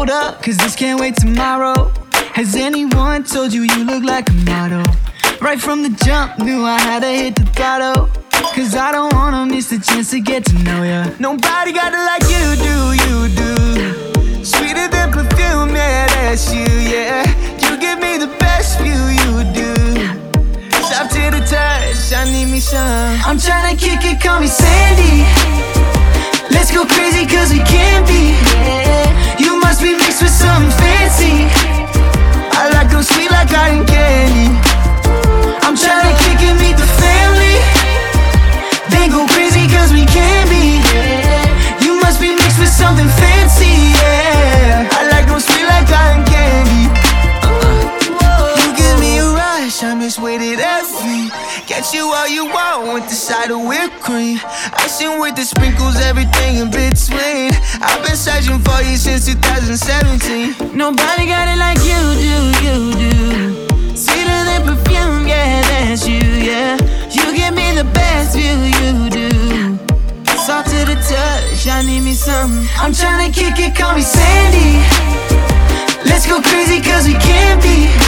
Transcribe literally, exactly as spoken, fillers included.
hold up, cause this can't wait tomorrow. Has anyone told you you look like a model? Right from the jump, knew I had to hit the throttle, cause I don't wanna miss the chance to get to know ya. Nobody got it like you do, you do. Sweeter than perfume, yeah, that's you, yeah. You give me the best view, you do. Soft to the touch, I need me some. I'm tryna kick it, call me Sandy. Let's go crazy cause we can be, yeah. You must be mixed with something fancy. I like them sweet like cotton candy. I'm tryna kick it, meet the family. Then go crazy cause we can be, yeah. You must be mixed with something fancy, yeah. I like them sweet like cotton candy. uh-uh. You give me a rush, I'm just waited every. Get you all you want with the side of whipped cream. Icing with the sprinkles, everything in between. I've been searching for you since two thousand seventeen. Nobody got it like you do, you do. Sweeter than perfume, yeah, that's you, yeah. You give me the best view, you do. Soft to the touch, I need me something. I'm tryna kick it, call me Sandy. Let's go crazy cause we can be,